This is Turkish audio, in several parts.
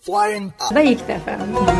Foreign Ve ilk defa.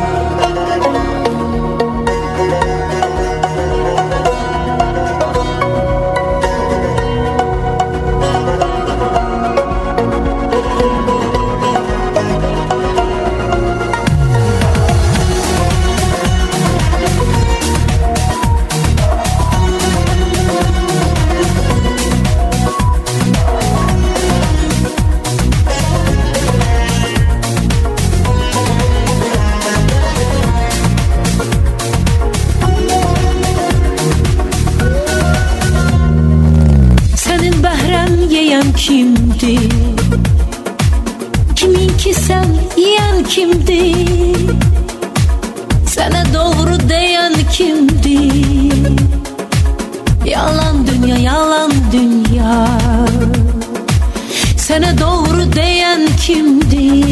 Kimdi? Kiminki sen yiyen kimdi? Sana doğru değen kimdi? Yalan dünya, yalan dünya. Sana doğru değen kimdi?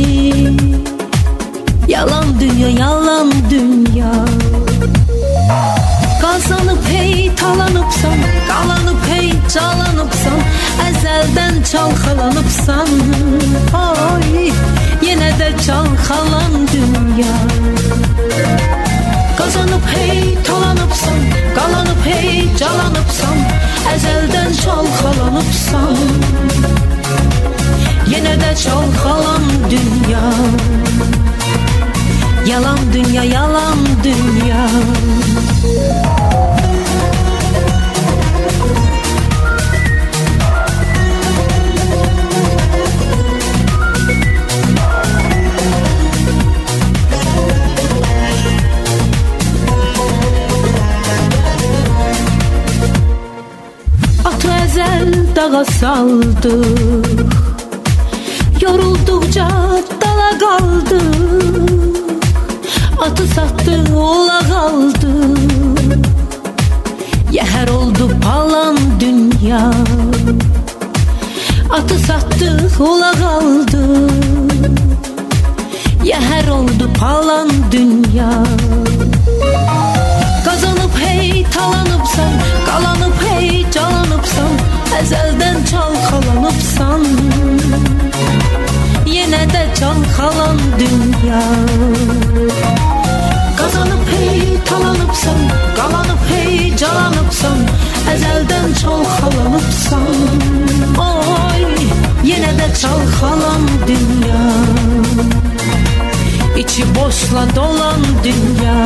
Yalan dünya, yalan dünya. Kazanıp hey talanıpsan, kalanıp hey calanıpsan, ezelden çalkalanıpsan, ay yine de çalkalan dünya. Kazanıp hey talanıpsan, kalanıp hey calanıpsan, ezelden çalkalanıpsan, yine de çalkalan dünya. Yalan dünya, yalan dünya. Atı ezel dağa saldık, yoruldukça dala kaldık. Atı sattı ola kaldı, yeher oldu palan dünya. Atı sattı ola kaldı, yeher oldu palan dünya. Kazanıp hey talanıpsan, kalanıp hey calanıpsan, ezelden çalkalanıpsan, yine de çalkalan dünya. Kazanıp hey talanıpsan, kalanıp hey calanıpsan, ezelden çalkalanıpsan, oy yine de çalkalan dünya. İçi boşla dolan dünya.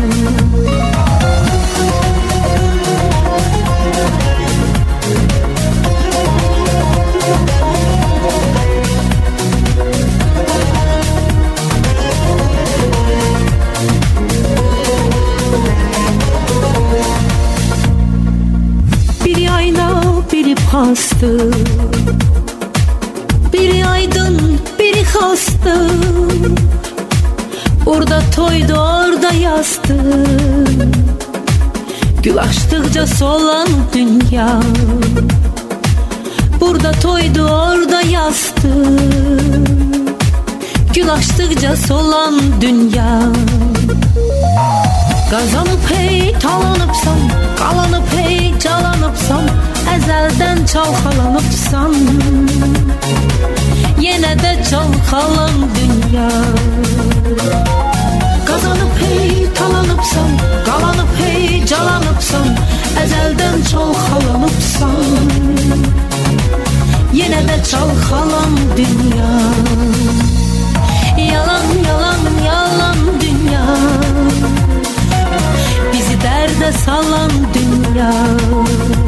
Biri ayna, biri pastı, biri aydın, biri hastı. Orada toydu, orada yastı, gül açtıkça solan dünya. Burada toydu, orada yastı, gül açtıkça solan dünya. Kazanıp hey talanıpsan, kalanıp hey calanıpsan, ezelden çalkalanıpsan, yine de çalkalan dünya. Kazanıp hey talanıpsan, kalanıp hey calanıpsan, ezelden çalkalanıpsan, yine de çalkalan dünya. Yalan yalan yalan dünya, bizi derde salan dünya.